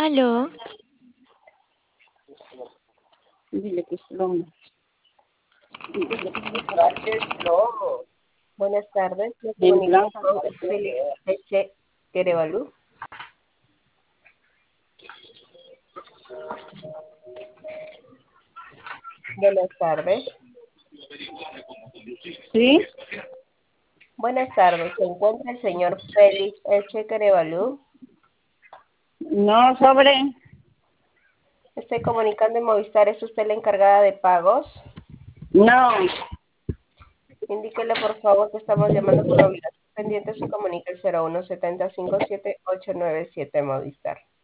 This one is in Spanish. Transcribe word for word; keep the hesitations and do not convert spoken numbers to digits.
Aló, Dile que es plomo. No. Buenas tardes, me En comunico blanco. con Félix Eche Querevalú. Buenas tardes. ¿Sí? Buenas tardes, ¿se encuentra el señor Félix Eche Querevalú? No, sobre. Estoy comunicando en Movistar, ¿es usted la encargada de pagos? No. Indíquele por favor que estamos llamando por obligación pendiente, se comunica el cero uno siete cinco siete ocho nueve siete Movistar.